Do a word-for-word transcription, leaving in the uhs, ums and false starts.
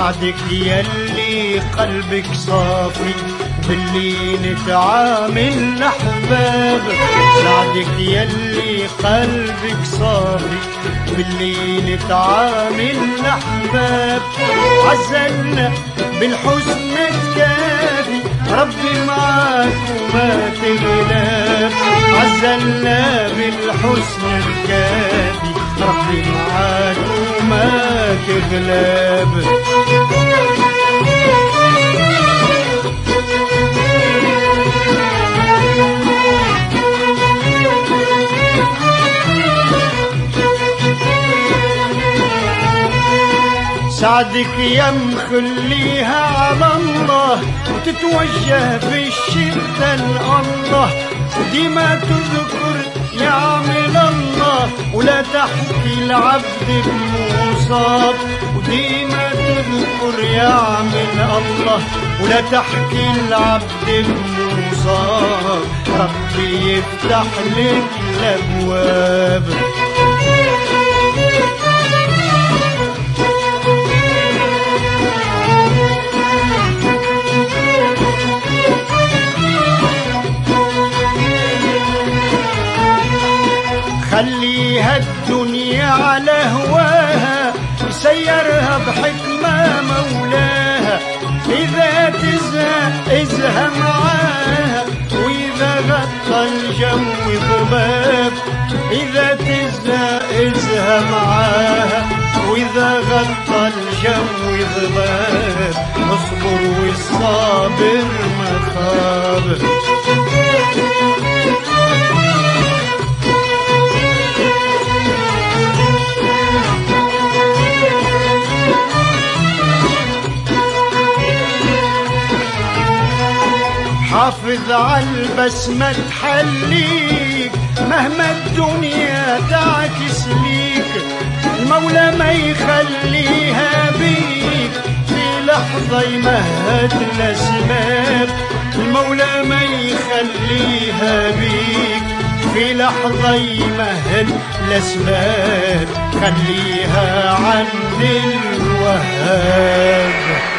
سعدك يلي قلبك صافي باللي نتعامل أحباب، سعدك يلي قلبك صافي باللي نتعامل أحباب. عزلنا بالحسن تكافي ربي معاك وما تغلب، عزلنا بالحسن تكافي ربي معاك وما تغلب. سعدك يا مخليها على الله وتتوجه في الشدة لله، وديما تذكر يعمل الله ولا تحكي العبد بمصاب، وديما تذكر يعمل الله ولا تحكي العبد بمصاب. ربي يفتح لك الأبواب. خليها الدنيا على هواها يسيرها بحكمة مولاها، إذا تزهق ازهى معاها وإذا غطى الجو ضباب، إذا تزهق ازهى معاها وإذا غطى الجو ضباب. اصبر والصابر ما خاب. حافظ عالبسمة تحليك مهما الدنيا تعكس ليك، المولى ما يخليها بيك في لحظة يمهد الأسباب، المولى ما يخليها بيك في لحظة يمهد الأسباب. خليها عند الوهاب.